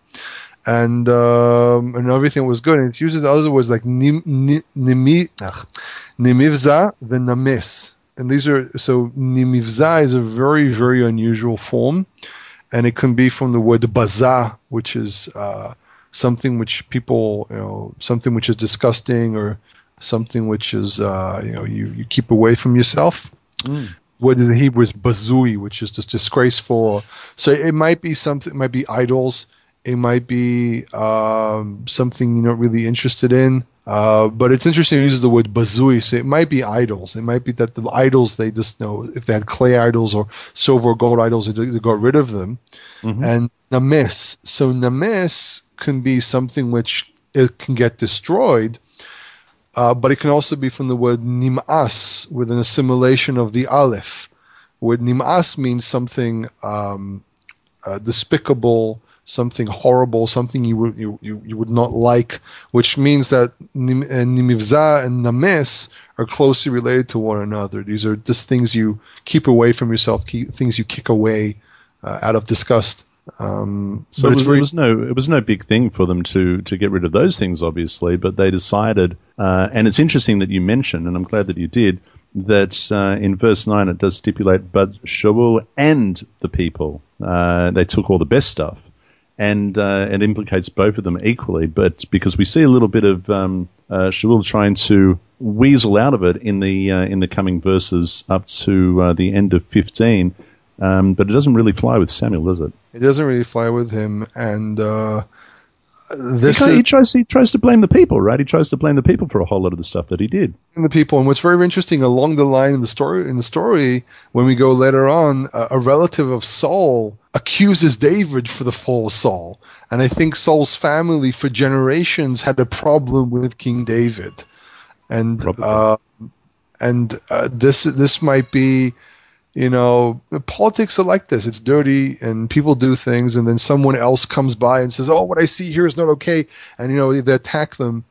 and um, and everything was good. And it uses other words like nim, nim, nimi, ach, nimivza v'namis, and these are so nimivza is a very, very unusual form, and it can be from the word baza, which is uh, something which people, you know, something which is disgusting or something which is uh, you know you, you keep away from yourself. Mm. What is in Hebrew is bazui, which is just disgraceful. So it might be something, it might be idols, it might be um, something you're not really interested in. Uh, but it's interesting, it uses the word bazui, so it might be idols. It might be that the idols, they just know, if they had clay idols or silver or gold idols, they, they got rid of them. Mm-hmm. And names. So names can be something which it can get destroyed. Uh, but it can also be from the word nim'as, with an assimilation of the aleph. Word nim'as means something um, uh, despicable, something horrible, something you would you, you, you would not like, which means that Nim- uh, Nimivza and Names are closely related to one another. These are just things you keep away from yourself, keep, things you kick away uh, out of disgust. Um, so but it it's was, very, it was no it was no big thing for them to to get rid of those things, obviously. But they decided, uh, and it's interesting that you mentioned, and I'm glad that you did, that uh, in verse nine it does stipulate, but Shaul and the people, uh, they took all the best stuff, and uh, it implicates both of them equally. But because we see a little bit of um, uh, Shaul trying to weasel out of it in the uh, in the coming verses up to uh, the end of fifteen. Um, but it doesn't really fly with Samuel, does it? It doesn't really fly with him, and uh, this he, is, he tries he tries to blame the people, right? He tries to blame the people for a whole lot of the stuff that he did. The people, and what's very interesting along the line in the story, in the story, when we go later on, a, a relative of Saul accuses David for the fall of Saul, and I think Saul's family for generations had a problem with King David, and uh, and uh, this this might be. You know, politics are like this. It's dirty, and people do things, and then someone else comes by and says, "Oh, what I see here is not okay," and you know they attack them.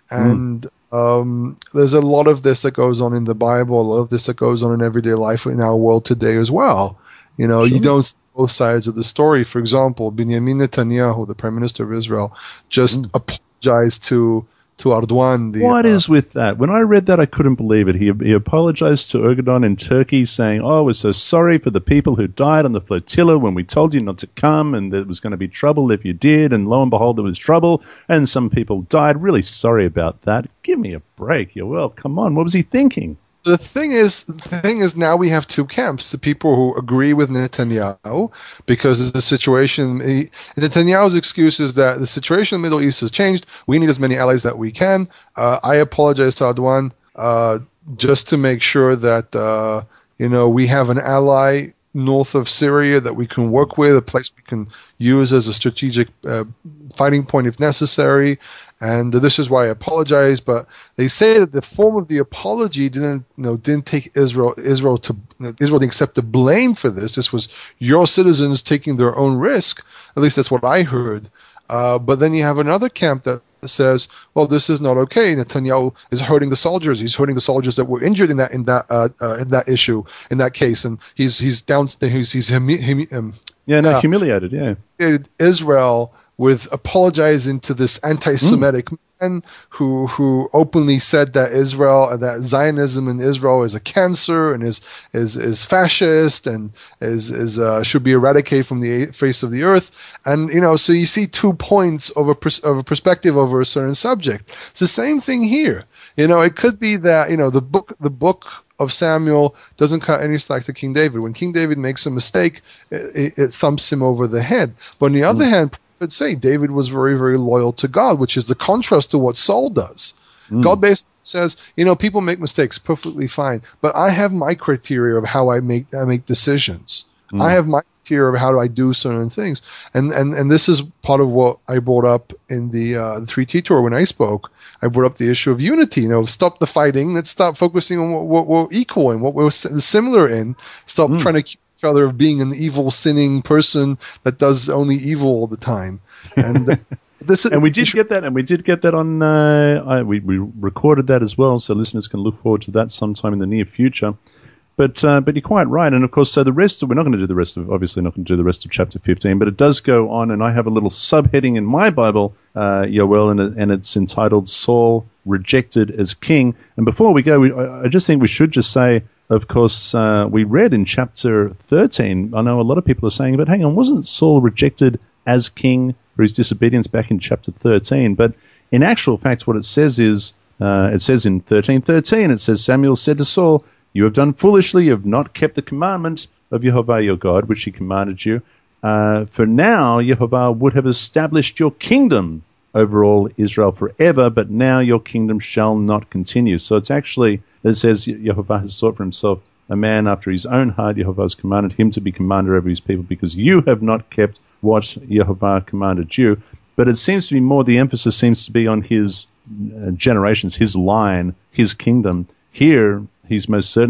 And mm. um, there's a lot of this that goes on in the Bible, a lot of this that goes on in everyday life in our world today as well. You know, sure. You don't see both sides of the story. For example, Benjamin Netanyahu, the Prime Minister of Israel, just mm. apologized to. To Erdogan. The, what uh, is with that? When I read that, I couldn't believe it. He, he apologized to Erdogan in Turkey, saying, "Oh, we're so sorry for the people who died on the flotilla when we told you not to come, and there was going to be trouble if you did. And lo and behold, there was trouble, and some people died. Really sorry about that. Give me a break, you well. Come on, what was he thinking?" The thing is, the thing is, now we have two camps: the people who agree with Netanyahu because of the situation. He, Netanyahu's excuse is that the situation in the Middle East has changed. We need as many allies that we can. Uh, I apologize to Erdogan uh, just to make sure that uh, you know we have an ally north of Syria that we can work with, a place we can use as a strategic uh, fighting point if necessary. And this is why I apologize. But they say that the form of the apology didn't, you know, didn't take Israel Israel to Israel didn't accept the blame for this. This was your citizens taking their own risk. At least that's what I heard. Uh, but then you have another camp that says, well, this is not okay. Netanyahu is hurting the soldiers. He's hurting the soldiers that were injured in that in that uh, uh, in that issue in that case, and he's he's down. He's he's humi, humi, um, yeah, no, uh, humiliated. Yeah, Israel with apologizing to this anti-Semitic mm. man who who openly said that Israel that Zionism in Israel is a cancer and is is is fascist and is is uh, should be eradicated from the face of the earth. And you know, so you see two points of a pers- of a perspective over a certain subject. It's the same thing here. You know, it could be that you know the book the book. of Samuel doesn't cut any slack to King David. When King David makes a mistake, it, it thumps him over the head. But on the other mm. hand, I'd say David was very, very loyal to God, which is the contrast to what Saul does. Mm. God basically says, you know, people make mistakes, perfectly fine, but I have my criteria of how I make I make decisions. Mm. I have my criteria of how do I do certain things, and and and this is part of what I brought up in the uh, the three T tour when I spoke. I brought up the issue of unity. You know, stop the fighting. Let's stop focusing on what, what we're equal in, what we're similar in. Stop mm. trying to keep each other of being an evil, sinning person that does only evil all the time. And this is, and we did get that, and we did get that on. Uh, I, we we recorded that as well, so listeners can look forward to that sometime in the near future. But uh, but you're quite right, and of course, so the rest of, we're not going to do the rest of obviously not going to do the rest of chapter fifteen, but it does go on, and I have a little subheading in my Bible, uh, Yoel, and, and it's entitled "Saul Rejected as King." And before we go, we, I, I just think we should just say, of course, uh, we read in chapter thirteen. I know a lot of people are saying, but hang on, wasn't Saul rejected as king for his disobedience back in chapter thirteen? But in actual fact, what it says is, uh, it says in thirteen thirteen, it says, Samuel said to Saul, "You have done foolishly, you have not kept the commandment of Jehovah your God, which he commanded you. Uh, for now, Jehovah would have established your kingdom over all Israel forever, but now your kingdom shall not continue." So it's actually, it says, Jehovah has sought for himself a man after his own heart. Jehovah has commanded him to be commander over his people because you have not kept what Jehovah commanded you. But it seems to be more, the emphasis seems to be on his uh, generations, his line, his kingdom. Here, he's most certainly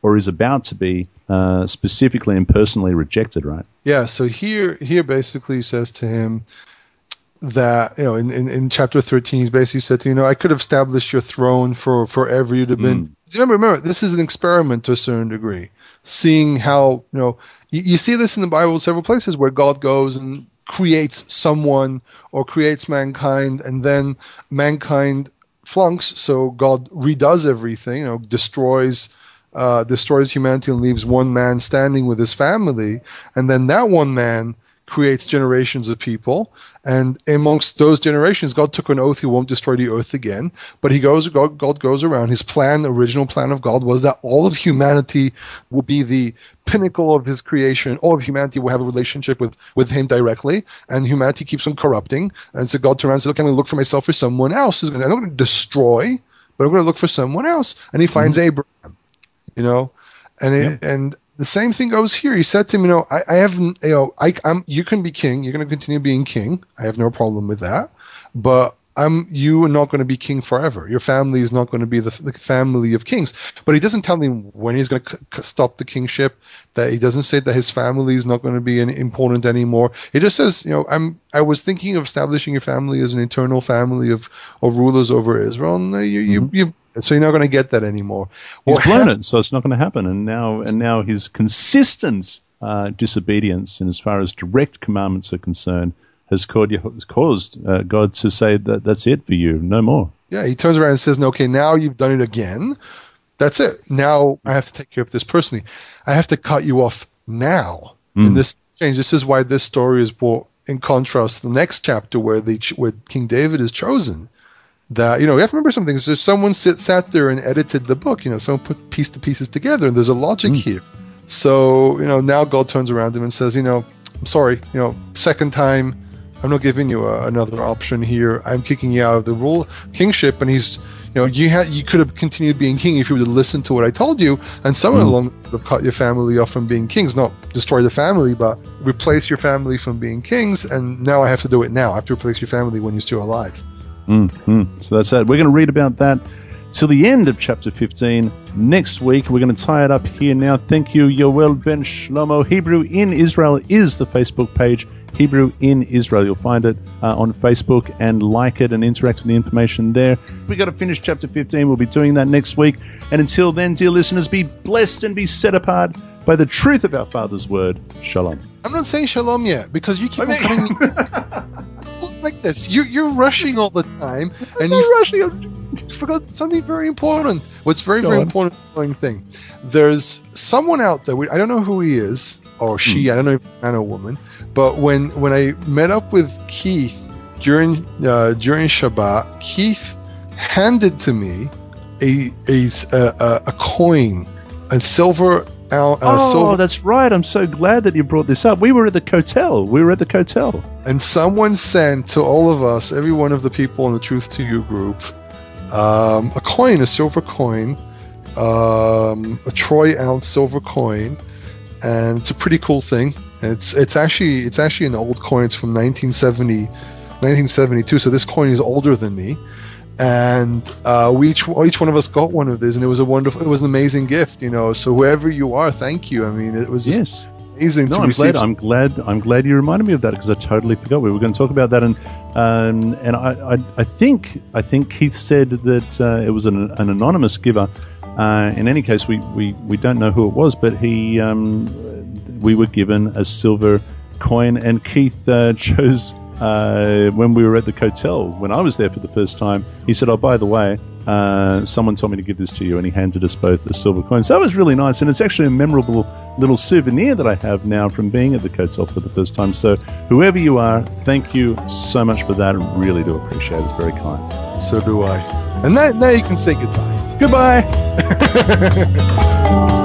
or is about to be uh, specifically and personally rejected, right? Yeah, so here here basically says to him that, you know, in, in, in chapter thirteen, he's basically said to, you know, I could have established your throne for forever. You'd have been. Mm. Remember, remember, this is an experiment to a certain degree. Seeing how, you know, you, you see this in the Bible several places where God goes and creates someone or creates mankind, and then mankind flunks, so God redoes everything, you know, destroys uh, destroys humanity and leaves one man standing with his family, and then that one man creates generations of people, and amongst those generations, God took an oath he won't destroy the earth again, but he goes, God, God goes around. His plan, the original plan of God, was that all of humanity will be the pinnacle of his creation. All of humanity will have a relationship with, with him directly, and humanity keeps on corrupting. And so God turns around and says, look, I'm going to look for myself for someone else. I'm not going to destroy, but I'm going to look for someone else. And he finds mm-hmm. Abraham, you know, and it, yeah. and the same thing goes here. He said to him, you know, I, I have, you know, I, I'm, you can be king. You're going to continue being king. I have no problem with that. But I'm, you are not going to be king forever. Your family is not going to be the, the family of kings. But he doesn't tell him when he's going to c- c- stop the kingship. That he doesn't say that his family is not going to be any, important anymore. He just says, you know, I'm, I was thinking of establishing your family as an eternal family of, of rulers over Israel. And you, you, mm-hmm. you So you're not going to get that anymore. He's well, blown ha- it, so it's not going to happen. And now, and now his consistent uh, disobedience, in as far as direct commandments are concerned, has caused, has caused uh, God to say that that's it for you, no more. Yeah, he turns around and says, "No, okay, now you've done it again. That's it. Now I have to take care of this personally. I have to cut you off now." Mm. In this change, this is why this story is brought in contrast to the next chapter, where the where King David is chosen. That, you know, you have to remember something. There's someone sit, sat there and edited the book. You know, someone put piece to pieces together, and there's a logic mm. here. So, you know, now God turns around to him and says, you know, I'm sorry, you know, second time, I'm not giving you a, another option here. I'm kicking you out of the rule kingship. And he's, you know, you had you could have continued being king if you would have listened to what I told you, and someone mm. along would have cut your family off from being kings. Not destroy the family, but replace your family from being kings. And now I have to do it now. I have to replace your family when you're still alive. Mm-hmm. So that's it. We're going to read about that till the end of chapter fifteen next week. We're going to tie it up here now. Thank you, Yoel Ben Shlomo. Hebrew in Israel is the Facebook page. Hebrew in Israel. You'll find it uh, on Facebook, and like it and interact with the information there. We've got to finish chapter fifteen. We'll be doing that next week. And until then, dear listeners, be blessed and be set apart by the truth of our Father's word. Shalom. I'm not saying shalom yet, because you keep I mean, on coming like this. You, you're rushing all the time, and you rushing. You forgot something very important. What's very, Go very on. important thing. There's someone out there. We, I don't know who he is or she. Hmm. I don't know if it's a man or woman. But when when I met up with Keith during uh, during Shabbat, Keith handed to me a a a, a coin, a silver. Uh, oh, silver. That's right. I'm so glad that you brought this up. We were at the Kotel. We were at the Kotel. And someone sent to all of us, every one of the people in the Truth to You group, um, a coin, a silver coin, um, a troy ounce silver coin, and it's a pretty cool thing. It's it's actually it's actually an old coin. It's from nineteen seventy, nineteen seventy-two. So this coin is older than me. And uh, we each each one of us got one of these, and it was a wonderful, it was an amazing gift, you know. So whoever you are, thank you. I mean, it was just yes. amazing. No, to I'm receive. glad. I'm glad. I'm glad you reminded me of that, because I totally forgot. We were going to talk about that, and um, and I, I I think I think Keith said that uh, it was an, an anonymous giver. Uh, in any case, we, we, we don't know who it was, but he um, we were given a silver coin, and Keith uh, chose. Uh, when we were at the Kotel, when I was there for the first time, he said, oh, by the way, uh, someone told me to give this to you, and he handed us both a silver coin. So that was really nice, and it's actually a memorable little souvenir that I have now from being at the Kotel for the first time. So whoever you are, thank you so much for that. I really do appreciate it. It's very kind. So do I. And now, now you can say goodbye. Goodbye.